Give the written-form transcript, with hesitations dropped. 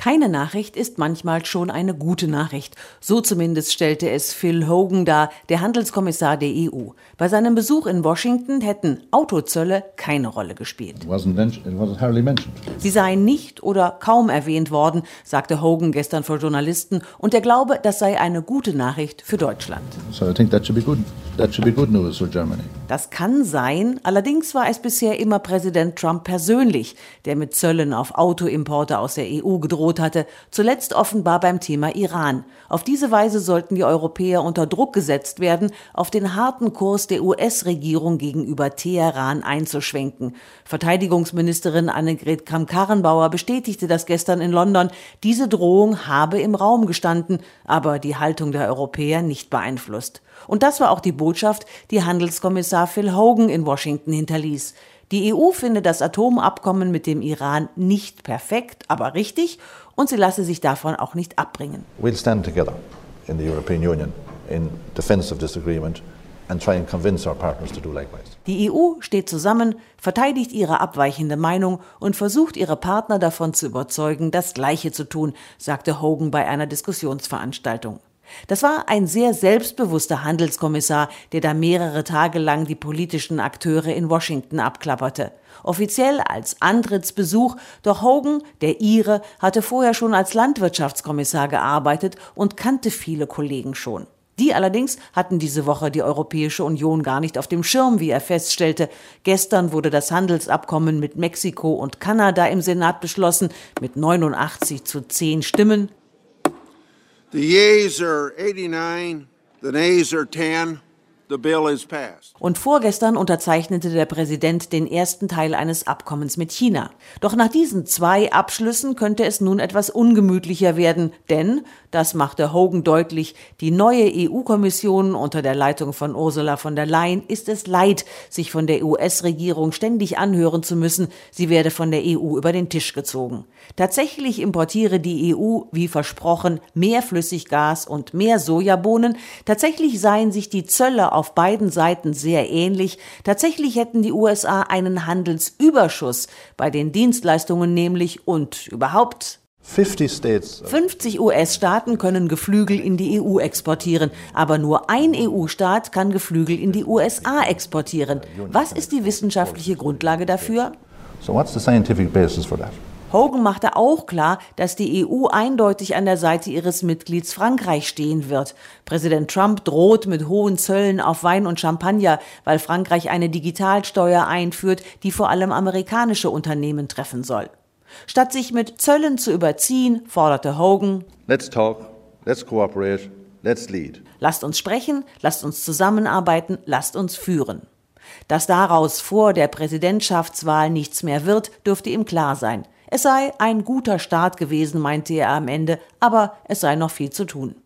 Keine Nachricht ist manchmal schon eine gute Nachricht. So zumindest stellte es Phil Hogan dar, der Handelskommissar der EU. Bei seinem Besuch in Washington hätten Autozölle keine Rolle gespielt. Sie seien nicht oder kaum erwähnt worden, sagte Hogan gestern vor Journalisten, und er glaube, das sei eine gute Nachricht für Deutschland. Das kann sein, allerdings war es bisher immer Präsident Trump persönlich, der mit Zöllen auf Autoimporte aus der EU gedroht hatte, zuletzt offenbar beim Thema Iran. Auf diese Weise sollten die Europäer unter Druck gesetzt werden, auf den harten Kurs der US-Regierung gegenüber Teheran einzuschwenken. Verteidigungsministerin Annegret Kramp-Karrenbauer bestätigte das gestern in London. Diese Drohung habe im Raum gestanden, aber die Haltung der Europäer nicht beeinflusst. Und das war auch die Botschaft, die Handelskommissar Phil Hogan in Washington hinterließ. Die EU finde das Atomabkommen mit dem Iran nicht perfekt, aber richtig, und sie lasse sich davon auch nicht abbringen. We'll stand together in the European Union in defense of this agreement and try and convince our partners to do likewise. Die EU steht zusammen, verteidigt ihre abweichende Meinung und versucht, ihre Partner davon zu überzeugen, das Gleiche zu tun, sagte Hogan bei einer Diskussionsveranstaltung. Das war ein sehr selbstbewusster Handelskommissar, der da mehrere Tage lang die politischen Akteure in Washington abklapperte. Offiziell als Antrittsbesuch, doch Hogan, der Ire, hatte vorher schon als Landwirtschaftskommissar gearbeitet und kannte viele Kollegen schon. Die allerdings hatten diese Woche die Europäische Union gar nicht auf dem Schirm, wie er feststellte. Gestern wurde das Handelsabkommen mit Mexiko und Kanada im Senat beschlossen, mit 89-10 Stimmen. The yeas are 89, the nays are 10. The bill is passed. Und vorgestern unterzeichnete der Präsident den ersten Teil eines Abkommens mit China. Doch nach diesen 2 Abschlüssen könnte es nun etwas ungemütlicher werden, denn, das machte Hogan deutlich, die neue EU-Kommission unter der Leitung von Ursula von der Leyen ist es leid, sich von der US-Regierung ständig anhören zu müssen, sie werde von der EU über den Tisch gezogen. Tatsächlich importiere die EU, wie versprochen, mehr Flüssiggas und mehr Sojabohnen. Tatsächlich seien sich die Zölle auf beiden Seiten sehr ähnlich. Tatsächlich hätten die USA einen Handelsüberschuss bei den Dienstleistungen nämlich und überhaupt. 50 US-Staaten können Geflügel in die EU exportieren, aber nur ein EU-Staat kann Geflügel in die USA exportieren. Was ist die wissenschaftliche Grundlage dafür? So what's the scientific basis for that? Hogan machte auch klar, dass die EU eindeutig an der Seite ihres Mitglieds Frankreich stehen wird. Präsident Trump droht mit hohen Zöllen auf Wein und Champagner, weil Frankreich eine Digitalsteuer einführt, die vor allem amerikanische Unternehmen treffen soll. Statt sich mit Zöllen zu überziehen, forderte Hogan: Let's talk, let's cooperate, let's lead. Lasst uns sprechen, lasst uns zusammenarbeiten, lasst uns führen. Dass daraus vor der Präsidentschaftswahl nichts mehr wird, dürfte ihm klar sein. Es sei ein guter Start gewesen, meinte er am Ende, aber es sei noch viel zu tun.